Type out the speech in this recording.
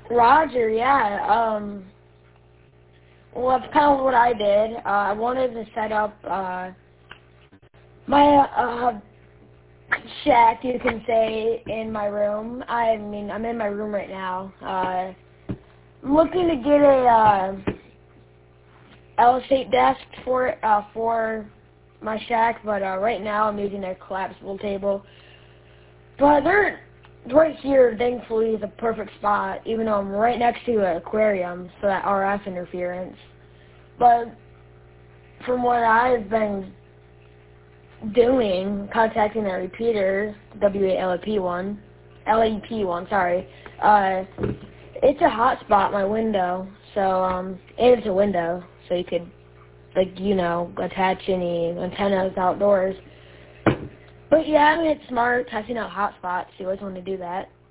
Roger, yeah. Well, that's kind of what I did. I wanted to set up my shack, you can say, in my room. I mean, I'm in my room right now. I'm looking to get a L-shaped desk for my shack, but right now I'm using a collapsible table. But they're right here, thankfully, is a perfect spot, even though I'm right next to an aquarium, so that RF interference. But from what I've been doing, contacting that repeater, LEP1, sorry, it's a hotspot, my window, so, and it's a window, so you could, attach any antennas outdoors. But yeah, I mean, it's smart, testing out hotspots, you always want to do that.